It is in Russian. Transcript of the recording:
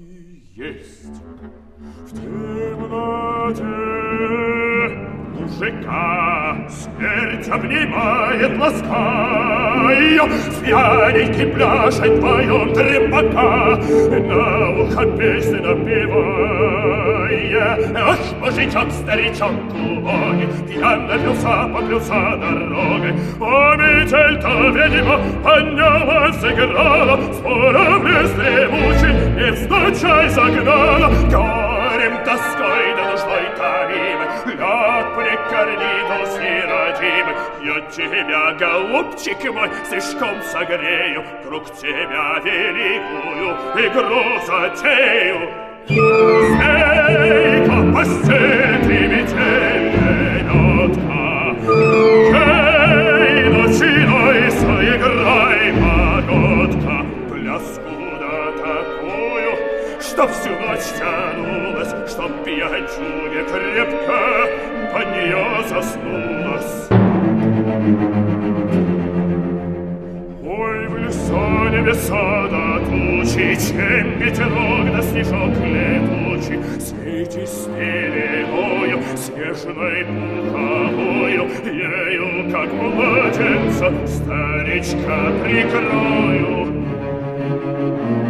есть. В темноте мужика смерть обнимает, лаская, с пьяненьким пляшет вдвоем трембака, на ухо песни напевая. Ах, мужичок, старичок, убогий, пьян напился, поплелся дорогой. А метель-то, видимо, поднялась, сыграла, спора в лес дремучий, невзначай загнала. Горем, тоской да нуждой томимой, лед прикорни дуси родимой. Я тебя, голубчик мой, слишком согрею, круг тебя великую игру затею. Змейка, посети метель льдка, ей ночиной соиграй, погодка, пляску да такую, что всю ночь тянулась, чтоб пьянчуня крепко под нее заснулась. Ой, в лесу небеса до тучи, чем ветерок да снежок летучий, смейтесь с пеленою, снежной пуховою, ею, как младенца, старичка прикрою.